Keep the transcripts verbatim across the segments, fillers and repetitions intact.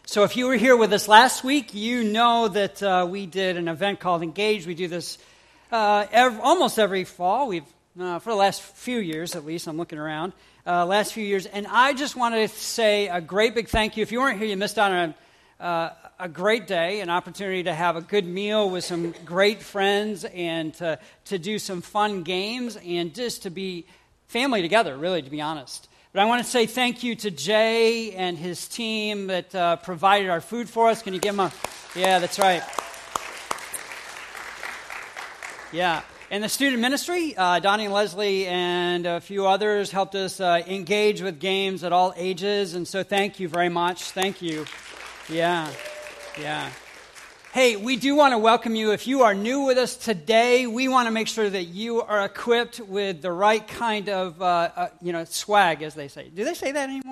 So if you were here with us last week, you know that uh, we did an event called Engage. We do this uh, every, almost every fall. We've uh, for the last few years, at least. I'm looking around. Uh, last few years, and I just wanted to say a great big thank you. If you weren't here, you missed out on a, uh, a great day, an opportunity to have a good meal with some great friends, and to to do some fun games, and just to be family together. Really, to be honest. But I want to say thank you to Jay and his team that uh, provided our food for us. Can you give them a... Yeah, that's right. Yeah. And the student ministry, uh, Donnie and Leslie and a few others helped us uh, engage with games at all ages. And so thank you very much. Thank you. Yeah. Yeah. Hey, we do want to welcome you. If you are new with us today, we want to make sure that you are equipped with the right kind of, uh, uh, you know, swag, as they say. Do they say that anymore?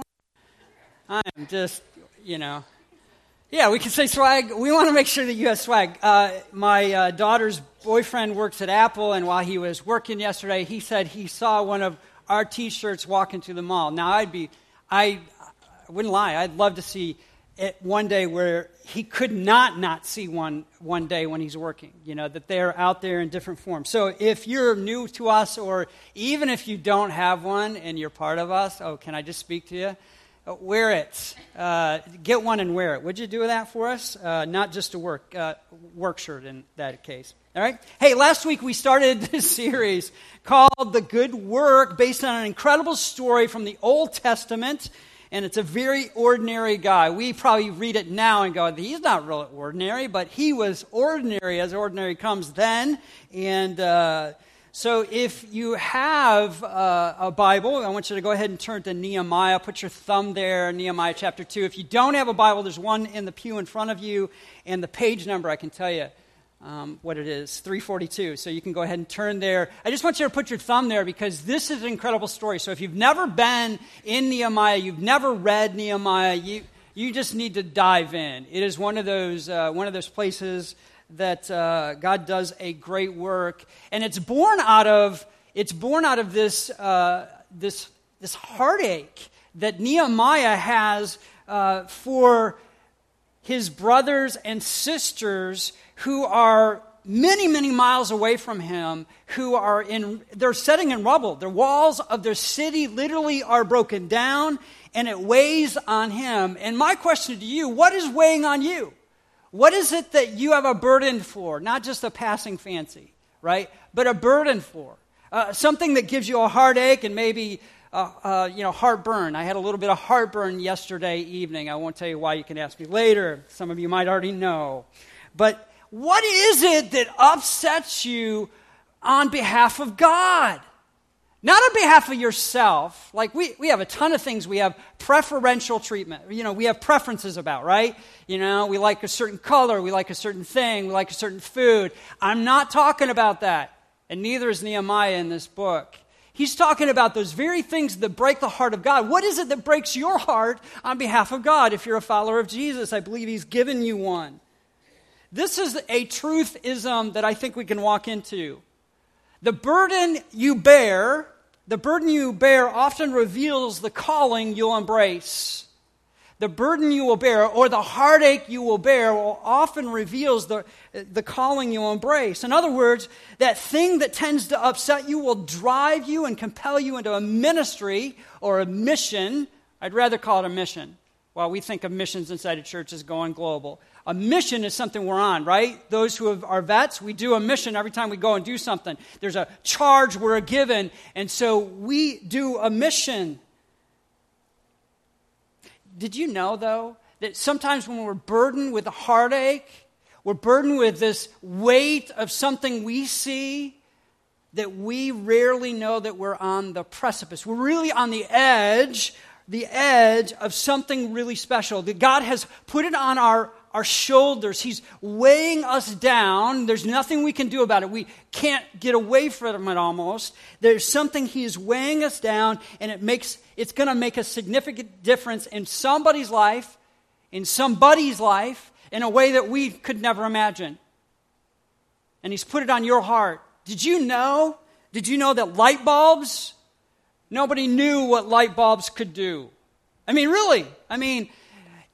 I'm just, you know. Yeah, we can say swag. We want to make sure that you have swag. Uh, my uh, daughter's boyfriend works at Apple, and while he was working yesterday, he said he saw one of our T-shirts walking through the mall. Now, I'd be, I, I wouldn't lie, I'd love to see it one day where he could not not see one one day when he's working, you know, that they're out there in different forms. So if you're new to us, or even if you don't have one and you're part of us, oh, can I just speak to you? Uh, wear it. Uh, get one and wear it. Would you do that for us? Uh, not just a work uh, work shirt in that case. All right? Hey, last week we started this series called The Good Work, based on an incredible story from the Old Testament. And it's a very ordinary guy. We probably read it now and go, he's not really ordinary, but he was ordinary as ordinary comes then. And uh, so if you have uh, a Bible, I want you to go ahead and turn to Nehemiah. Put your thumb there, Nehemiah chapter two. If you don't have a Bible, there's one in the pew in front of you. And the page number, I can tell you um, what it is, three forty-two. So you can go ahead and turn there. I just want you to put your thumb there because this is an incredible story. So if you've never been in Nehemiah, you've never read Nehemiah, you you just need to dive in. It is one of those uh, one of those places that uh, God does a great work, and it's born out of it's born out of this uh, this this heartache that Nehemiah has uh, for his brothers and sisters who are many, many miles away from him, who are in, they're sitting in rubble. The walls of their city literally are broken down, and it weighs on him. And my question to you, what is weighing on you? What is it that you have a burden for? Not just a passing fancy, right? But a burden for. Uh, something that gives you a heartache and maybe Uh, uh, you know, heartburn. I had a little bit of heartburn yesterday evening. I won't tell you why. You can ask me later. Some of you might already know. But what is it that upsets you on behalf of God? Not on behalf of yourself. Like we, we have a ton of things we have preferential treatment. You know, we have preferences about, right? You know, we like a certain color. We like a certain thing. We like a certain food. I'm not talking about that. And neither is Nehemiah in this book. He's talking about those very things that break the heart of God. What is it that breaks your heart on behalf of God? If you're a follower of Jesus, I believe he's given you one. This is a truthism that I think we can walk into. The burden you bear, the burden you bear often reveals the calling you'll embrace. The burden you will bear, or the heartache you will bear, will often reveals the, the calling you'll embrace. In other words, that thing that tends to upset you will drive you and compel you into a ministry or a mission. I'd rather call it a mission. While we think of missions inside a church as going global. A mission is something we're on, right? Those who have, are vets, we do a mission every time we go and do something. There's a charge we're given, and so we do a mission. Did you know, though, that sometimes when we're burdened with a heartache, we're burdened with this weight of something we see, that we rarely know that we're on the precipice. We're really on the edge, the edge of something really special. That God has put it on our, our shoulders. He's weighing us down. There's nothing we can do about it. We can't get away from it almost. There's something he is weighing us down, and it makes it's going to make a significant difference in somebody's life, in somebody's life, in a way that we could never imagine. And he's put it on your heart. Did you know? Did you know that light bulbs, nobody knew what light bulbs could do? I mean, really. I mean,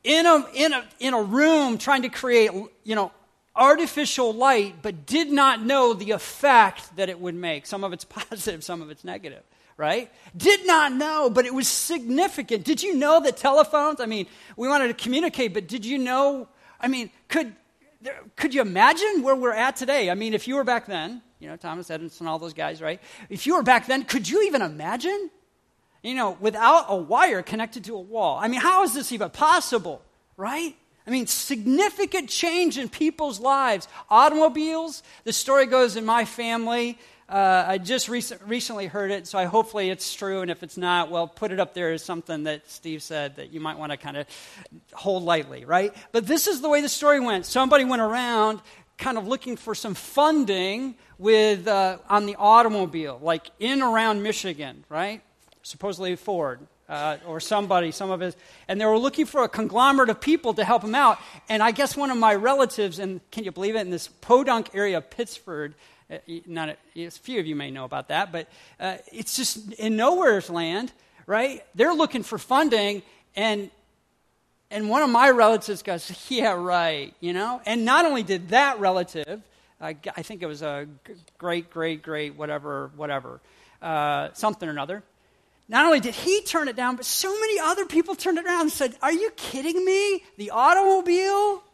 in a, in a, in a room trying to create, you know, artificial light, but did not know the effect that it would make. Some of it's positive, some of it's negative, right? Did not know, but it was significant. Did you know that telephones, I mean, we wanted to communicate, but did you know, I mean, could could you imagine where we're at today? I mean, if you were back then, you know, Thomas Edison, all those guys, right? If you were back then, could you even imagine? You know, without a wire connected to a wall. I mean, how is this even possible, right? I mean, significant change in people's lives. Automobiles, the story goes in my family. Uh, I just rec- recently heard it, so I hopefully it's true, and if it's not, well, put it up there as something that Steve said that you might want to kind of hold lightly, right? But this is the way the story went. Somebody went around kind of looking for some funding with uh, on the automobile, like in around Michigan, right? Supposedly Ford. Uh, or somebody, some of his, and they were looking for a conglomerate of people to help them out. And I guess one of my relatives, and can you believe it, in this podunk area of Pittsford, uh, not a, a few of you may know about that, but uh, it's just in nowhere's land, right? They're looking for funding, and and one of my relatives goes, yeah, right, you know? And not only did that relative, I, I think it was a great, great, great, whatever, whatever, uh, something or another, not only did he turn it down, but so many other people turned it around and said, are you kidding me? The automobile?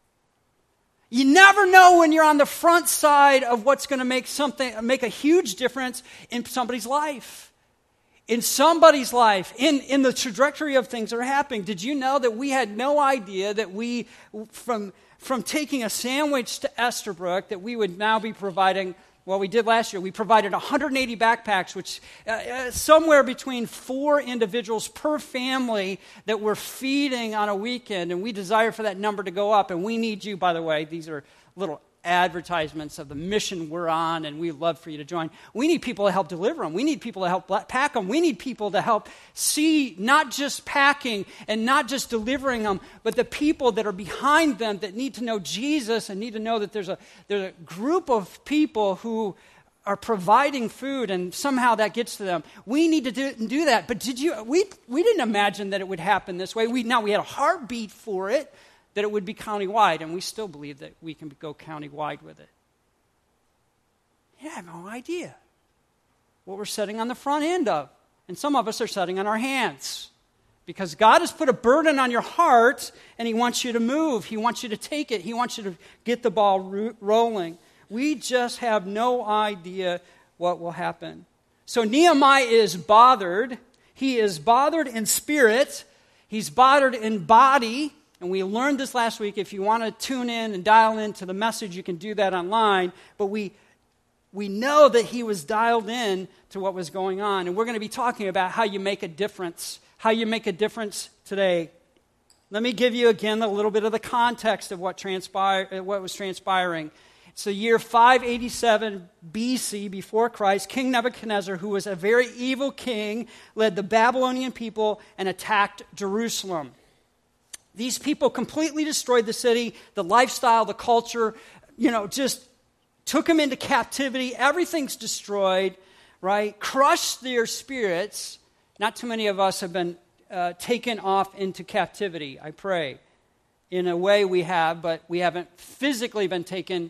You never know when you're on the front side of what's going to make something, make a huge difference in somebody's life. In somebody's life, in, in the trajectory of things that are happening. Did you know that we had no idea that we, from, from taking a sandwich to Esterbrook, that we would now be providing, well, we did last year. We provided one hundred eighty backpacks, which uh, uh, somewhere between four individuals per family that we're feeding on a weekend, and we desire for that number to go up. And we need you, by the way. These are little advertisements of the mission we're on, and we'd love for you to join. We need people to help deliver them. We need people to help pack them. We need people to help see not just packing and not just delivering them, but the people that are behind them that need to know Jesus and need to know that there's a there's a group of people who are providing food, and somehow that gets to them. We need to do, do that. But did you? We we didn't imagine that it would happen this way. We now we had a heartbeat for it, that it would be countywide, and we still believe that we can go countywide with it. You have no idea what we're setting on the front end of. And some of us are setting on our hands. Because God has put a burden on your heart, and He wants you to move. He wants you to take it. He wants you to get the ball ro- rolling. We just have no idea what will happen. So Nehemiah is bothered. He is bothered in spirit. He's bothered in body. And we learned this last week. If you want to tune in and dial into the message, you can do that online. But we we know that he was dialed in to what was going on. And we're going to be talking about how you make a difference, how you make a difference today. Let me give you again a little bit of the context of what transpired, what was transpiring. It's the year five eighty-seven B C, before Christ. King Nebuchadnezzar, who was a very evil king, led the Babylonian people and attacked Jerusalem. These people completely destroyed the city, the lifestyle, the culture, you know, just took them into captivity. Everything's destroyed, right? Crushed their spirits. Not too many of us have been uh, taken off into captivity, I pray. In a way we have, but we haven't physically been taken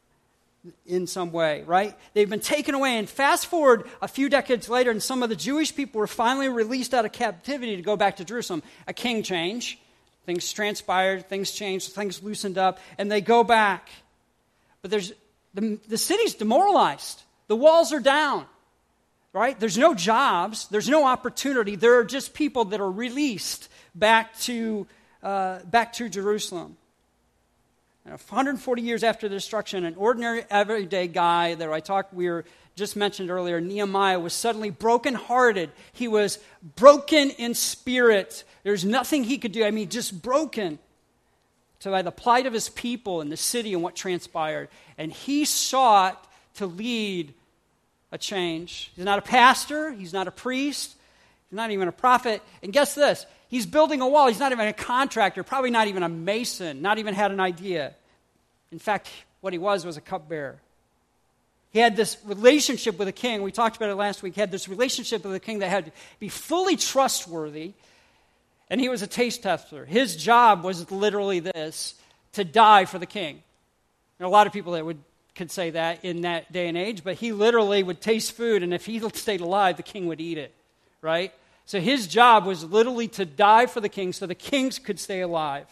in some way, right? They've been taken away. And fast forward a few decades later, and some of the Jewish people were finally released out of captivity to go back to Jerusalem. A king change. Things transpired, things changed, things loosened up, and they go back. But there's the, the city's demoralized. The walls are down, right? There's no jobs. There's no opportunity. There are just people that are released back to uh, back to Jerusalem. And one hundred forty years after the destruction, an ordinary, everyday guy that I talked, we were just mentioned earlier, Nehemiah, was suddenly brokenhearted. He was broken in spirit. There's nothing he could do. I mean, just broken to by the plight of his people in the city and what transpired. And he sought to lead a change. He's not a pastor. He's not a priest. He's not even a prophet. And guess this? He's building a wall. He's not even a contractor, probably not even a mason, not even had an idea. In fact, what he was was a cupbearer. He had this relationship with a king. We talked about it last week. He had this relationship with a king that had to be fully trustworthy. and he was a taste tester. His job was literally this, to die for the king. There are a lot of people that would could say that in that day and age, but he literally would taste food, and if he stayed alive, the king would eat it, right? So his job was literally to die for the king so the kings could stay alive.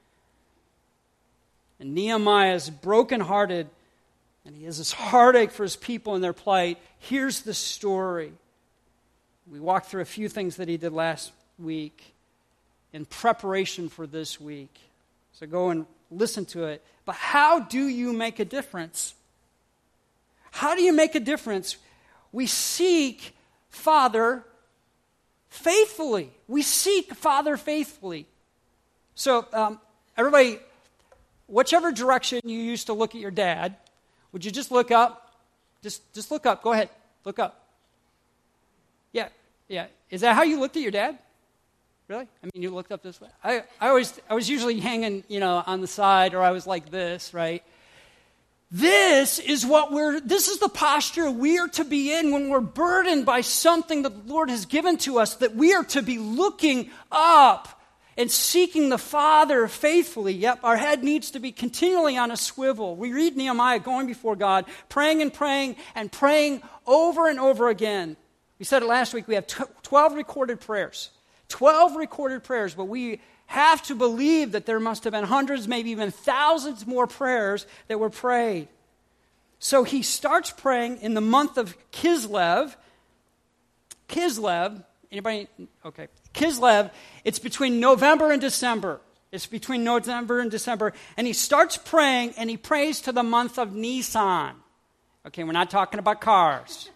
And Nehemiah is brokenhearted, and he has this heartache for his people and their plight. Here's the story. We walked through a few things that he did last week in preparation for this week. So go and listen to it. But how do you make a difference? How do you make a difference? We seek Father faithfully. We seek Father faithfully. So um, everybody, whichever direction you used to look at your dad, would you just look up? Just, just look up. Go ahead. Look up. Yeah, yeah. Is that how you looked at your dad? Really? I mean, you looked up this way. I, I always, I was usually hanging, you know, on the side, or I was like this, right? This is what we're, this is the posture we are to be in when we're burdened by something that the Lord has given to us, that we are to be looking up and seeking the Father faithfully. Yep, our head needs to be continually on a swivel. We read Nehemiah going before God, praying and praying and praying over and over again. We said it last week, we have twelve recorded prayers. twelve recorded prayers, but we have to believe that there must have been hundreds, maybe even thousands more prayers that were prayed. So he starts praying in the month of Kislev. Kislev, anybody? Okay. Kislev, it's between November and December. It's between November and December. And he starts praying, and he prays to the month of Nisan. Okay, we're not talking about cars.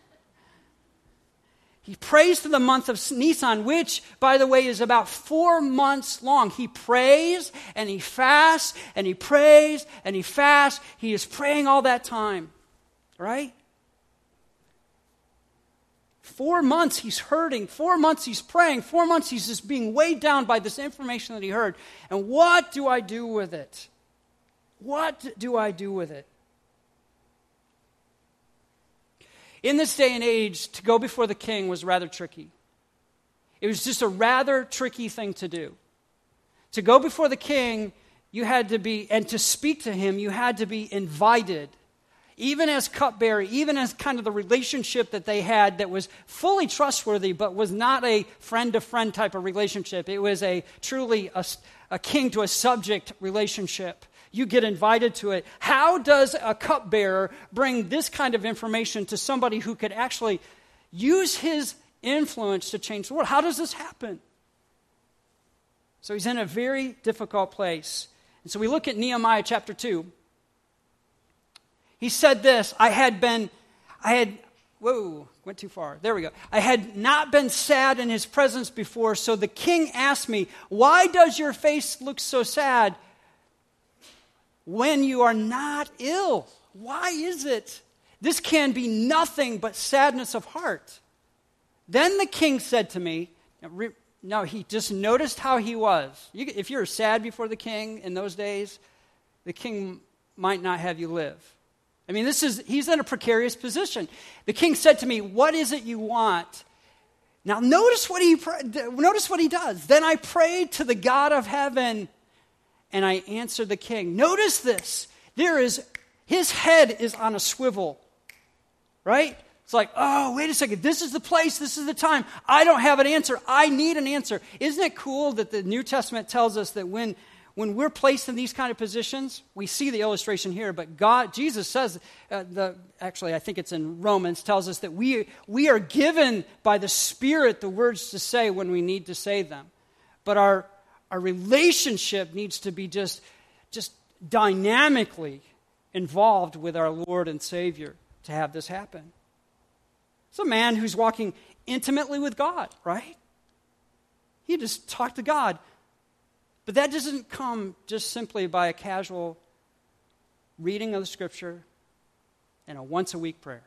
He prays to the month of Nisan, which, by the way, is about four months long. He prays, and he fasts, and he prays, and he fasts. He is praying all that time, right? Four months he's hurting. Four months he's praying. Four months he's just being weighed down by this information that he heard. And what do I do with it? What do I do with it? In this day and age, to go before the king was rather tricky. It was just a rather tricky thing to do. To go before the king, you had to be, and to speak to him, you had to be invited. Even as cupbearer, even as kind of the relationship that they had that was fully trustworthy, but was not a friend-to-friend type of relationship. It was a truly a, a king to a subject relationship. You get invited to it. How does a cupbearer bring this kind of information to somebody who could actually use his influence to change the world? How does this happen? So he's in a very difficult place. And so we look at Nehemiah chapter two. He said this, I had been, I had, whoa, went too far. There we go. I had not been sad in his presence before, so the king asked me, why does your face look so sad when you are not ill? Why is it? This can be nothing but sadness of heart. Then the king said to me, no, he just noticed how he was. You, if you're sad before the king in those days, the king might not have you live. I mean, this is, he's in a precarious position. The king said to me, what is it you want? Now notice what he, notice what he does. Then I prayed to the God of heaven, and I answered the king. Notice this. There is, his head is on a swivel, right? It's like, oh, wait a second. This is the place. This is the time. I don't have an answer. I need an answer. Isn't it cool that the New Testament tells us that when, when we're placed in these kind of positions, we see the illustration here, but God, Jesus says, uh, the actually, I think it's in Romans, tells us that we, we are given by the Spirit the words to say when we need to say them. But our Our relationship needs to be just, just dynamically involved with our Lord and Savior to have this happen. It's a man who's walking intimately with God, right? He just talked to God. But that doesn't come just simply by a casual reading of the Scripture and a once-a-week prayer.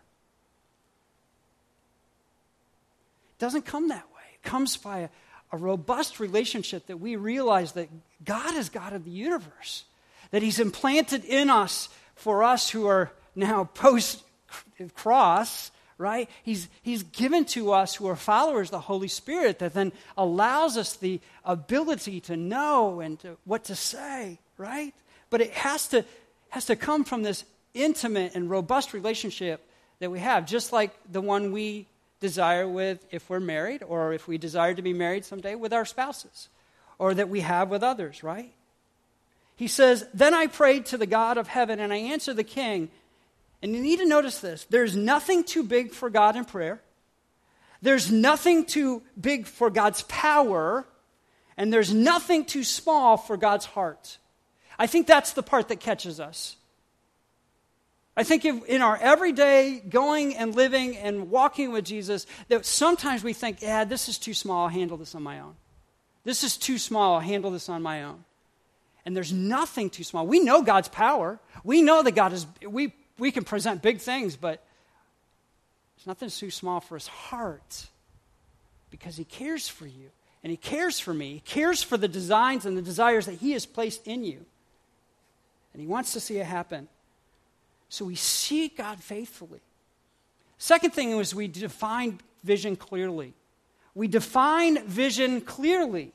It doesn't come that way. It comes by a A robust relationship that we realize that God is God of the universe, that he's implanted in us for us who are now post-cross, right? He's, he's given to us who are followers the Holy Spirit that then allows us the ability to know and to, what to say, right? But it has to, has to come from this intimate and robust relationship that we have, just like the one we desire with if we're married, or if we desire to be married someday with our spouses, or that we have with others, right? He says, then I prayed to the God of heaven, and I answered the king. And you need to notice this. There's nothing too big for God in prayer. There's nothing too big for God's power. And there's nothing too small for God's heart. I think that's the part that catches us. I think if in our everyday going and living and walking with Jesus, that sometimes we think, yeah, this is too small, I'll handle this on my own. This is too small, I'll handle this on my own. And there's nothing too small. We know God's power. We know that God is, we, we can present big things, but there's nothing too small for his heart, because he cares for you, and he cares for me. He cares for the designs and the desires that he has placed in you. And he wants to see it happen. So we seek God faithfully. Second thing is we define vision clearly. We define vision clearly.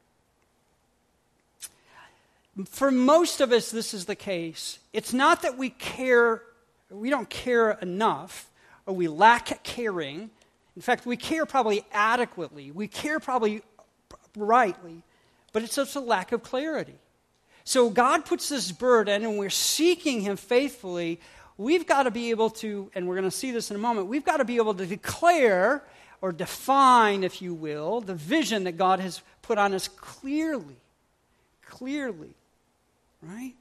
For most of us, this is the case. It's not that we care, we don't care enough, or we lack caring. In fact, we care probably adequately. We care probably rightly, but it's just a lack of clarity. So God puts this burden, and we're seeking him faithfully. We've got to be able to, and we're going to see this in a moment, we've got to be able to declare or define, if you will, the vision that God has put on us clearly. Clearly. Right?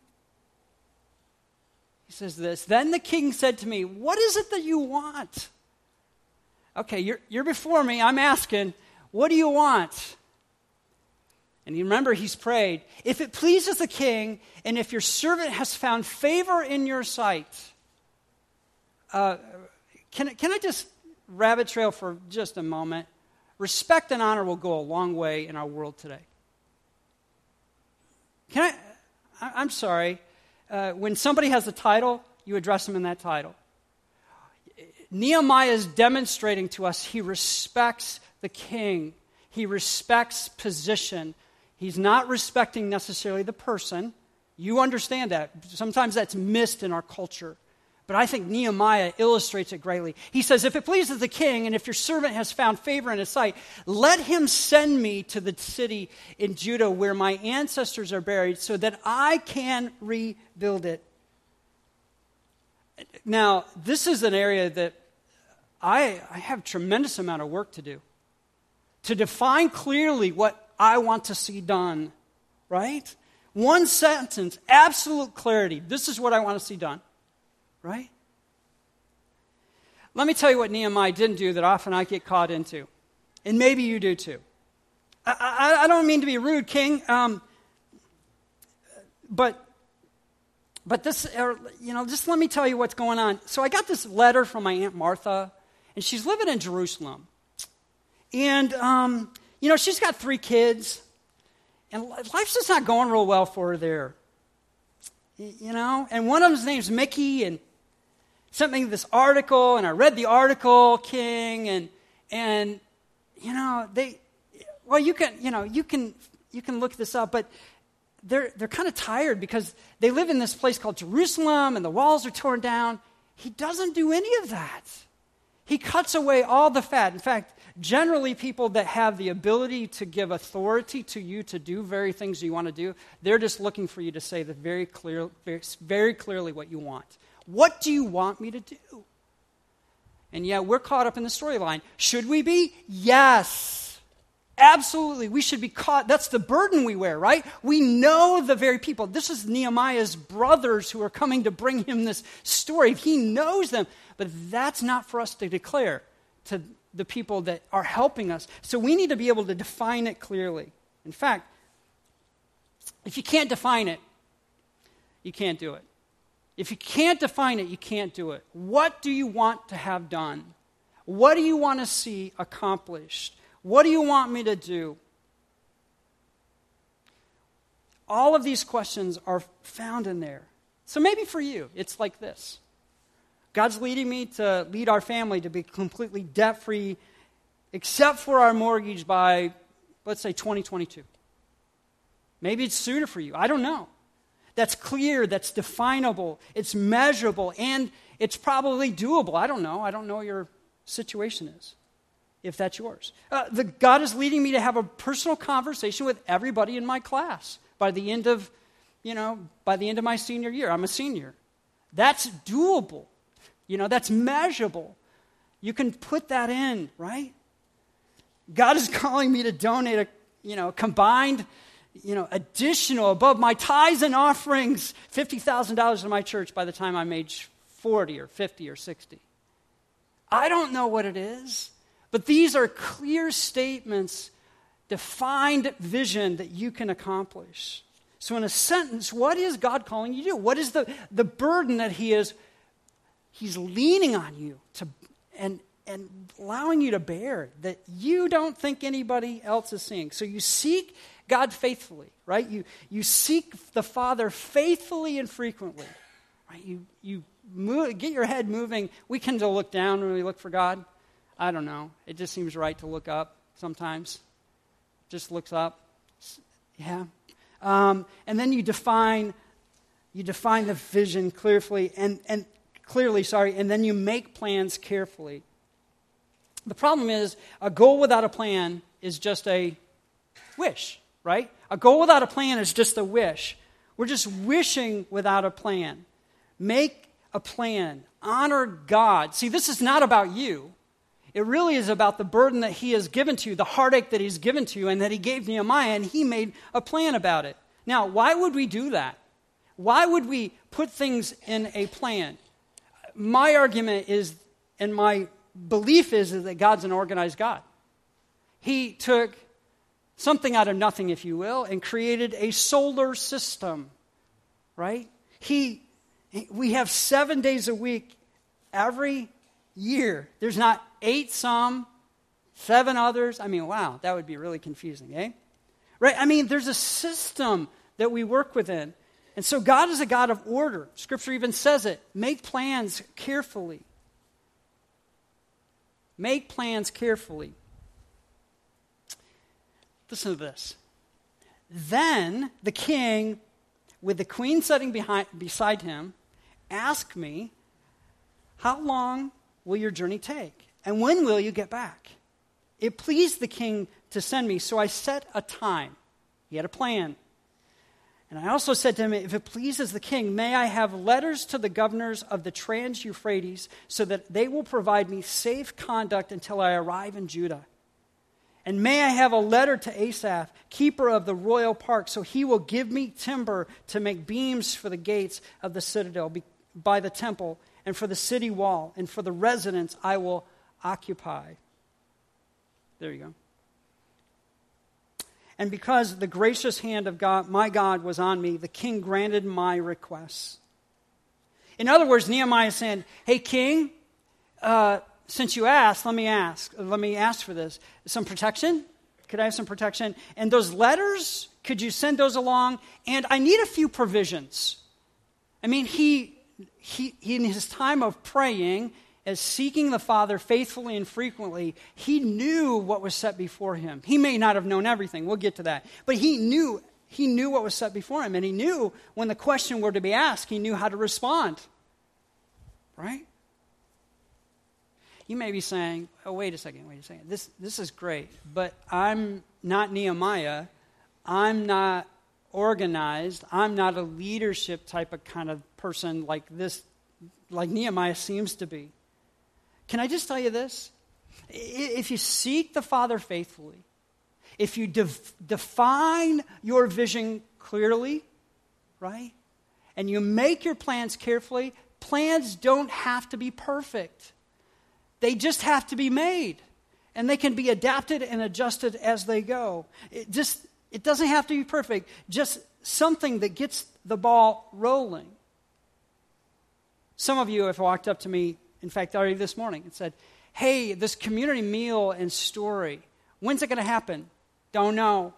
He says this, then the king said to me, what is it that you want? Okay, you're, you're before me, I'm asking, what do you want? And you remember he's prayed, if it pleases the king, and if your servant has found favor in your sight. Uh, can, can I just rabbit trail for just a moment? Respect and honor will go a long way in our world today. Can I... I'm sorry, uh, when somebody has a title, you address them in that title. Nehemiah is demonstrating to us he respects the king. He respects position. He's not respecting necessarily the person. You understand that. Sometimes that's missed in our culture. But I think Nehemiah illustrates it greatly. He says, if it pleases the king, and if your servant has found favor in his sight, let him send me to the city in Judah where my ancestors are buried, so that I can rebuild it. Now, this is an area that I, I have a tremendous amount of work to do. To define clearly what I want to see done, right? One sentence, absolute clarity. This is what I want to see done. Right? Let me tell you what Nehemiah didn't do that often I get caught into. And maybe you do too. I, I, I don't mean to be rude, King, um, but but this, or, you know, just let me tell you what's going on. So I got this letter from my Aunt Martha, and she's living in Jerusalem. And, um, you know, she's got three kids, and life's just not going real well for her there. You know, and one of them's name's Mickey, and sent me this article, and I read the article, King, and and you know they, well, you can you know you can you can look this up, but they're they're kind of tired because they live in this place called Jerusalem, and the walls are torn down. He doesn't do any of that. He cuts away all the fat. In fact, generally people that have the ability to give authority to you to do very things you want to do, they're just looking for you to say that very clear, very, very clearly what you want. What do you want me to do? And yeah, we're caught up in the storyline. Should we be? Yes. Absolutely. We should be caught. That's the burden we wear, right? We know the very people. This is Nehemiah's brothers who are coming to bring him this story. He knows them. But that's not for us to declare to the people that are helping us. So we need to be able to define it clearly. In fact, if you can't define it, you can't do it. If you can't define it, you can't do it. What do you want to have done? What do you want to see accomplished? What do you want me to do? All of these questions are found in there. So maybe for you, it's like this. God's leading me to lead our family to be completely debt-free, except for our mortgage by, let's say, twenty twenty-two. Maybe it's sooner for you. I don't know. That's clear, that's definable, it's measurable, and it's probably doable. I don't know. I don't know what your situation is, if that's yours. Uh, the, God is leading me to have a personal conversation with everybody in my class by the end of, you know, by the end of my senior year. I'm a senior. That's doable. You know, that's measurable. You can put that in, right? God is calling me to donate a, you know, combined, you know, additional above my tithes and offerings, fifty thousand dollars to my church by the time I'm age forty or fifty or sixty. I don't know what it is, but these are clear statements, defined vision that you can accomplish. So in a sentence, what is God calling you to do? What is the, the burden that he is, he's leaning on you to, and, and allowing you to bear that you don't think anybody else is seeing? So you seek God faithfully, right? You, you seek the Father faithfully and frequently, right? You, you move, get your head moving. We tend to look down when we look for God. I don't know. It just seems right to look up sometimes. Just looks up. Yeah. Um, and then you define, you define the vision clearly, and, and clearly, sorry, and then you make plans carefully. The problem is, a goal without a plan is just a wish, right? A goal without a plan is just a wish. We're just wishing without a plan. Make a plan. Honor God. See, this is not about you. It really is about the burden that he has given to you, the heartache that he's given to you, and that he gave Nehemiah, and he made a plan about it. Now, why would we do that? Why would we put things in a plan? My argument is, and my belief is, is that God's an organized God. He took something out of nothing, if you will, and created a solar system, right? He, we have seven days a week every year. There's not eight some, seven others. I mean, wow, that would be really confusing, eh? Right? I mean, there's a system that we work within. And so God is a God of order. Scripture even says it. Make plans carefully. Make plans carefully. Listen to this. Then the king, with the queen sitting behind, beside him, asked me, how long will your journey take? And when will you get back? It pleased the king to send me, so I set a time. He had a plan. And I also said to him, if it pleases the king, may I have letters to the governors of the Trans-Euphrates so that they will provide me safe conduct until I arrive in Judah. And may I have a letter to Asaph, keeper of the royal park, so he will give me timber to make beams for the gates of the citadel by the temple and for the city wall and for the residence I will occupy. There you go. And because the gracious hand of God, my God, was on me, the king granted my requests. In other words, Nehemiah is saying, hey, king, uh, since you asked, let me ask. Let me ask for this. Some protection? Could I have some protection? And those letters, could you send those along? And I need a few provisions. I mean, he, he, he in his time of praying, as seeking the Father faithfully and frequently, he knew what was set before him. He may not have known everything. We'll get to that. But he knew, he knew what was set before him. And he knew when the question were to be asked, he knew how to respond. Right? You may be saying, oh, wait a second, wait a second. This, this is great, but I'm not Nehemiah. I'm not organized. I'm not a leadership type of kind of person like this, like Nehemiah seems to be. Can I just tell you this? If you seek the Father faithfully, if you de- define your vision clearly, right, and you make your plans carefully, plans don't have to be perfect. They just have to be made, and they can be adapted and adjusted as they go. It just it doesn't have to be perfect, just something that gets the ball rolling. Some of you have walked up to me, in fact, already this morning, and said, hey, this community meal and story, when's it going to happen? Don't know.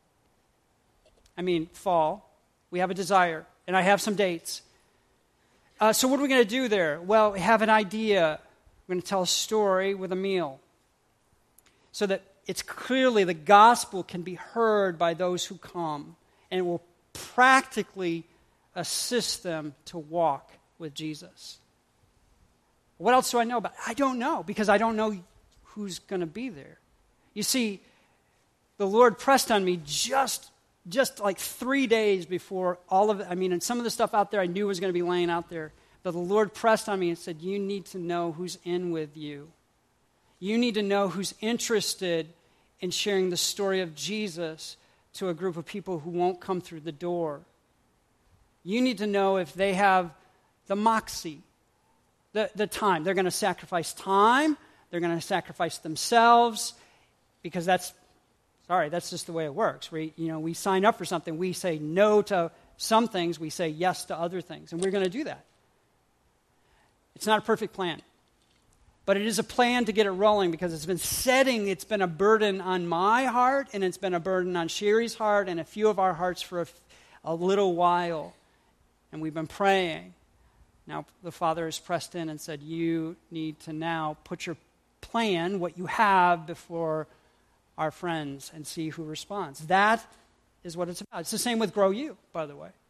I mean, fall. We have a desire, and I have some dates. Uh, so what are we going to do there? Well, we have an idea. We're going to tell a story with a meal so that it's clearly the gospel can be heard by those who come, and it will practically assist them to walk with Jesus. What else do I know about it? I don't know, because I don't know who's going to be there. You see, the Lord pressed on me just, just like three days before all of it. I mean, and some of the stuff out there I knew was going to be laying out there. But the Lord pressed on me and said, you need to know who's in with you. You need to know who's interested in sharing the story of Jesus to a group of people who won't come through the door. You need to know if they have the moxie, the, the time. They're going to sacrifice time. They're going to sacrifice themselves, because that's, sorry, that's just the way it works. We, you know, we sign up for something. We say no to some things. We say yes to other things. And we're going to do that. It's not a perfect plan. But it is a plan to get it rolling, because it's been setting, it's been a burden on my heart, and it's been a burden on Sherry's heart and a few of our hearts for a, a little while. And we've been praying. Now the Father has pressed in and said, you need to now put your plan, what you have, before our friends and see who responds. That is what it's about. It's the same with Grow You, by the way.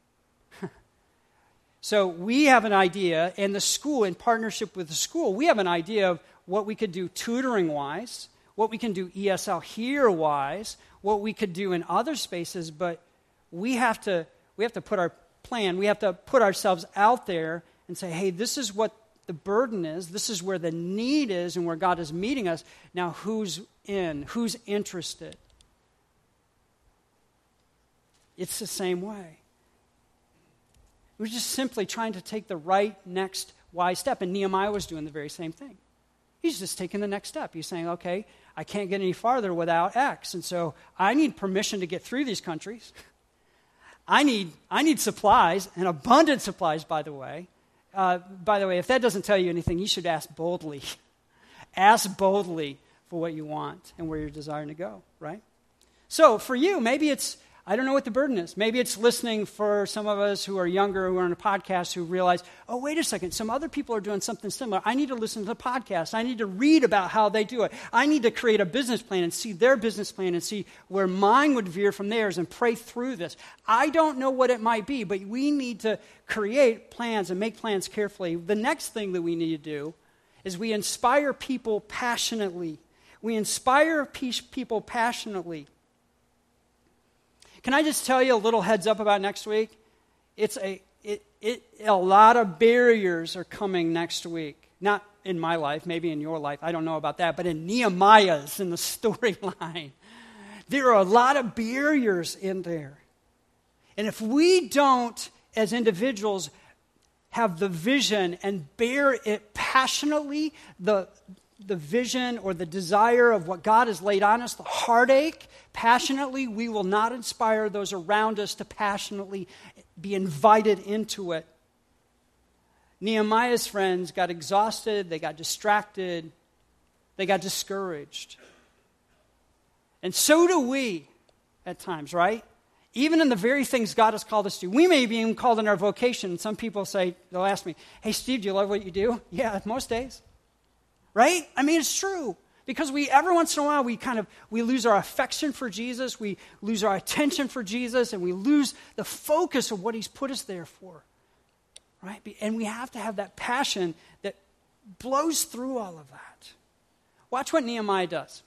So we have an idea, and the school, in partnership with the school, we have an idea of what we could do tutoring-wise, what we can do E S L here-wise, what we could do in other spaces, but we have to we have to put our plan, we have to put ourselves out there and say, hey, this is what the burden is, this is where the need is and where God is meeting us. Now who's in? Who's interested? It's the same way. We're just simply trying to take the right next wise step. And Nehemiah was doing the very same thing. He's just taking the next step. He's saying, okay, I can't get any farther without X. And so I need permission to get through these countries. I need I need supplies, and abundant supplies, by the way. Uh, by the way, if that doesn't tell you anything, you should ask boldly. Ask boldly for what you want and where you're desiring to go, right? So for you, maybe it's, I don't know what the burden is. Maybe it's listening for some of us who are younger, who are on a podcast, who realize, oh, wait a second, some other people are doing something similar. I need to listen to the podcast. I need to read about how they do it. I need to create a business plan and see their business plan and see where mine would veer from theirs and pray through this. I don't know what it might be, but we need to create plans and make plans carefully. The next thing that we need to do is we inspire people passionately. We inspire people passionately. Can I just tell you a little heads up about next week? It's a it, it a lot of barriers are coming next week. Not in my life, maybe in your life. I don't know about that, but in Nehemiah's, in the storyline, there are a lot of barriers in there. And if we don't, as individuals, have the vision and bear it passionately, the the vision or the desire of what God has laid on us, the heartache, passionately, we will not inspire those around us to passionately be invited into it. Nehemiah's friends got exhausted, they got distracted, they got discouraged. And so do we at times, right? Even in the very things God has called us to. We may be even called in our vocation. Some people say, they'll ask me, hey, Steve, do you love what you do? Yeah, most days. Right? I mean, it's true. Because we, every once in a while, we kind of, we lose our affection for Jesus, we lose our attention for Jesus, and we lose the focus of what he's put us there for. Right? And we have to have that passion that blows through all of that. Watch what Nehemiah does.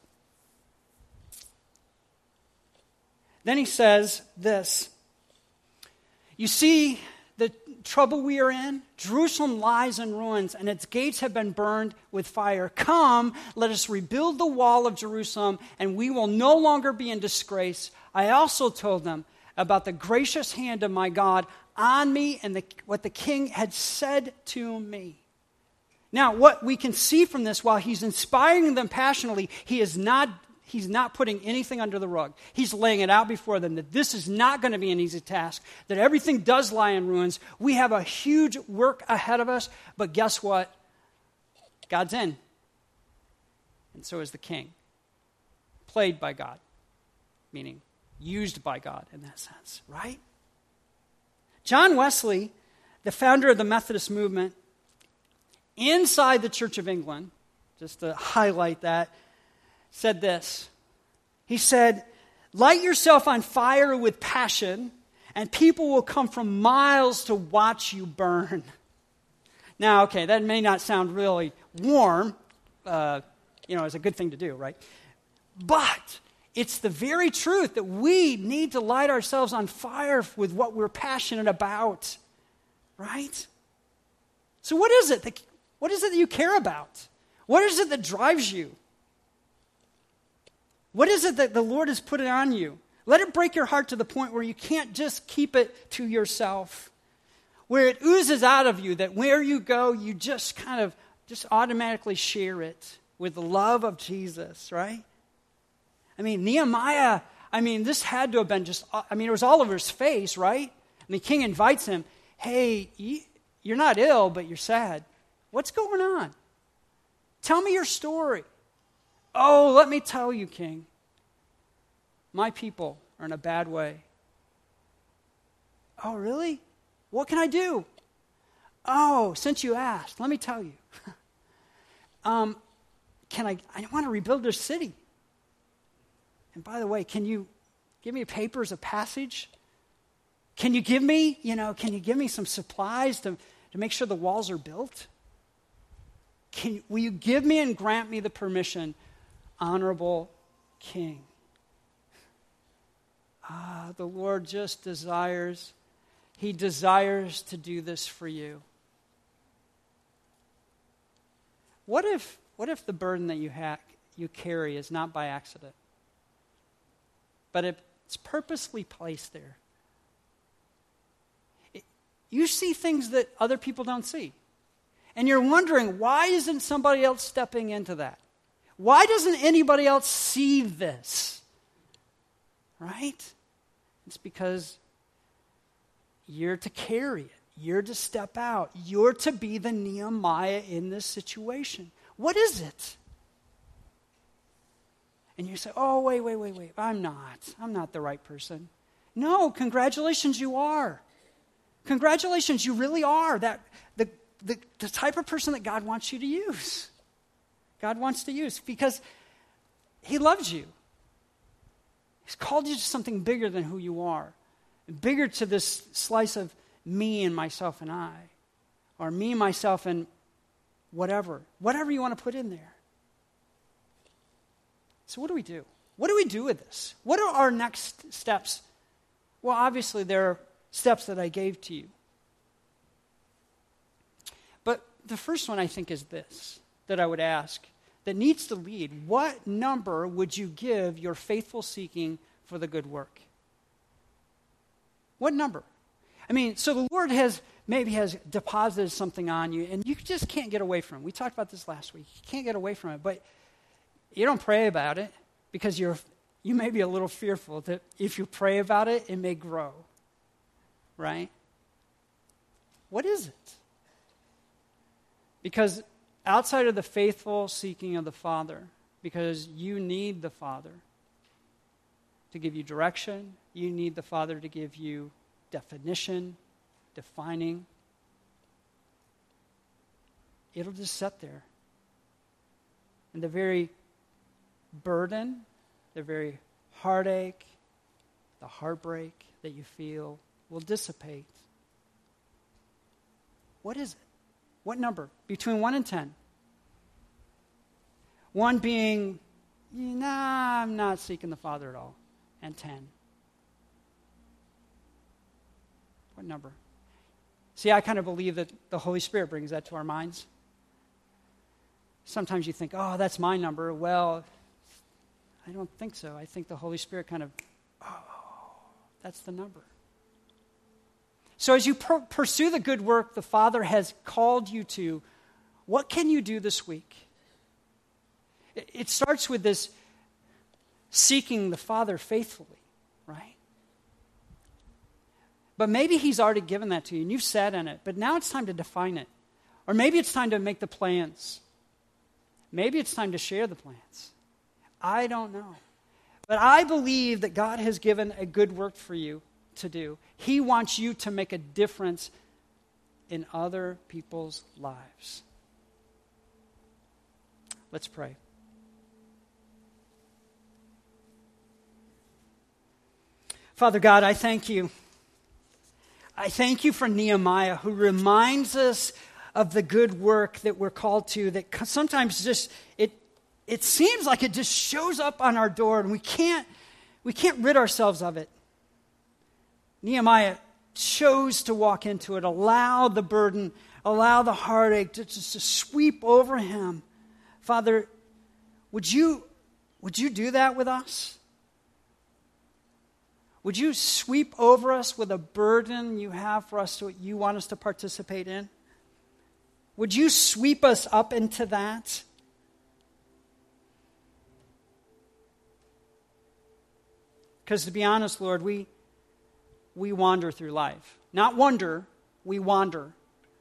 Then he says this, you see the trouble we are in? Jerusalem lies in ruins, and its gates have been burned with fire. Come, let us rebuild the wall of Jerusalem, and we will no longer be in disgrace. I also told them about the gracious hand of my God on me and the, what the king had said to me. Now, what we can see from this, while he's inspiring them passionately, he is not He's not putting anything under the rug. He's laying it out before them that this is not going to be an easy task, that everything does lie in ruins. We have a huge work ahead of us, but guess what? God's in. And so is the king. Played by God, meaning used by God in that sense, right? John Wesley the founder of the Methodist movement, inside the Church of England, just to highlight that, said this. He said, light yourself on fire with passion, and people will come from miles to watch you burn. Now, okay, that may not sound really warm, uh, you know, it's a good thing to do, right? But it's the very truth that we need to light ourselves on fire with what we're passionate about, right? So what is it that, what is it that you care about? What is it that drives you? What is it that the Lord has put it on you? Let it break your heart to the point where you can't just keep it to yourself, where it oozes out of you, that where you go, you just kind of just automatically share it with the love of Jesus, right? I mean, Nehemiah, I mean, this had to have been just, I mean, it was all over his face, right? And the king invites him, hey, you're not ill, but you're sad. What's going on? Tell me your story. Oh, let me tell you, king. My people are in a bad way. Oh, really? What can I do? Oh, since you asked, let me tell you. um, can I, I want to rebuild their city. And by the way, can you give me papers of passage? Can you give me, you know, can you give me some supplies to, to make sure the walls are built? Can, will you give me and grant me the permission, honorable king? Ah, the Lord just desires, he desires to do this for you. What if, what if the burden that you ha- you carry is not by accident, but it's purposely placed there? It, you see things that other people don't see. And you're wondering, why isn't somebody else stepping into that? Why doesn't anybody else see this? Right? It's because you're to carry it. You're to step out. You're to be the Nehemiah in this situation. What is it? And you say, oh, wait, wait, wait, wait. I'm not. I'm not the right person. No, congratulations, you are. Congratulations, you really are. That the, the, the type of person that God wants you to use. God wants to use because he loves you. He's called you to something bigger than who you are. Bigger to this slice of me and myself and I. Or me, myself, and whatever. Whatever you want to put in there. So what do we do? What do we do with this? What are our next steps? Well, obviously there are steps that I gave to you. But the first one I think is this, that I would ask, that needs to lead. What number would you give your faithful seeking for the good work? What number? I mean, so the Lord has maybe has deposited something on you, and you just can't get away from it. We talked about this last week. You can't get away from it, but you don't pray about it because you're you may be a little fearful that if you pray about it, it may grow, right? What is it? Because outside of the faithful seeking of the Father, because you need the Father to give you direction, you need the Father to give you definition, defining. It'll just sit there. And the very burden, the very heartache, the heartbreak that you feel will dissipate. What is it? What number? Between one and ten. One being, nah, I'm not seeking the Father at all. And ten. What number? See, I kind of believe that the Holy Spirit brings that to our minds. Sometimes you think, oh, that's my number. Well, I don't think so. I think the Holy Spirit kind of, oh, that's the number. So as you per- pursue the good work the Father has called you to, what can you do this week? It, it starts with this seeking the Father faithfully, right? But maybe he's already given that to you and you've sat in it, but now it's time to define it. Or maybe it's time to make the plans. Maybe it's time to share the plans. I don't know. But I believe that God has given a good work for you to do. He wants you to make a difference in other people's lives. Let's pray. Father God, I thank you. I thank you for Nehemiah, who reminds us of the good work that we're called to, that sometimes just, it it seems like it just shows up on our door and we can't, we can't rid ourselves of it. Nehemiah chose to walk into it, allow the burden, allow the heartache to just to sweep over him. Father, would you, would you do that with us? Would you sweep over us with a burden you have for us, what you want us to participate in? Would you sweep us up into that? Because to be honest, Lord, we we wander through life. Not wonder, we wander.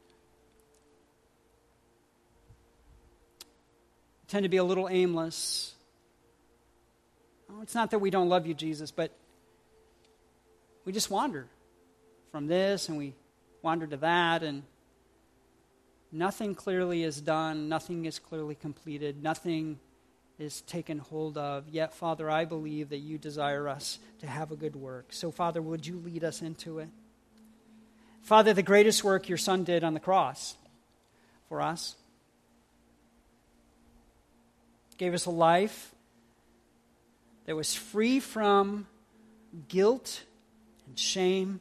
Tend to be a little aimless. Oh, it's not that we don't love you, Jesus, but we just wander from this and we wander to that, and nothing clearly is done, nothing is clearly completed, nothing is taken hold of. Yet, Father, I believe that you desire us to have a good work. So, Father, would you lead us into it? Father, the greatest work your Son did on the cross for us, gave us a life that was free from guilt and shame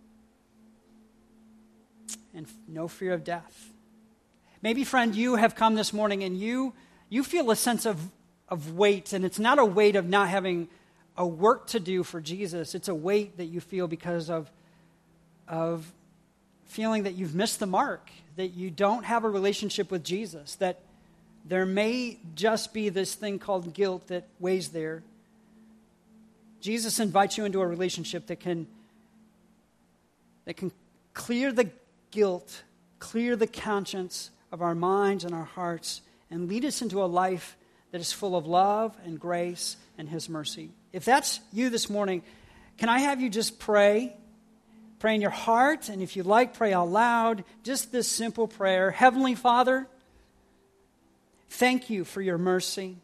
and no fear of death. Maybe, friend, you have come this morning and you you feel a sense of, of weight, and it's not a weight of not having a work to do for Jesus. It's a weight that you feel because of, of feeling that you've missed the mark, that you don't have a relationship with Jesus, that there may just be this thing called guilt that weighs there. Jesus invites you into a relationship that can that can clear the guilt, clear the conscience of our minds and our hearts, and lead us into a life that is full of love and grace and His mercy. If that's you this morning, can I have you just pray? Pray in your heart, and if you like, pray out loud. Just this simple prayer. Heavenly Father, thank you for your mercy,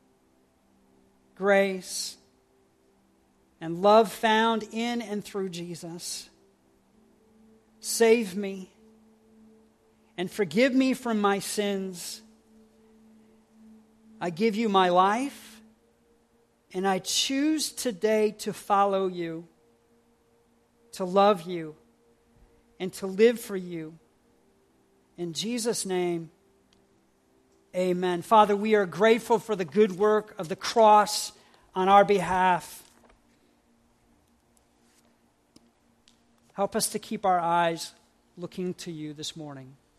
grace, and love found in and through Jesus. Save me and forgive me from my sins. I give you my life, and I choose today to follow you, to love you, and to live for you. In Jesus' name, amen. Father, we are grateful for the good work of the cross on our behalf. Help us to keep our eyes looking to you this morning.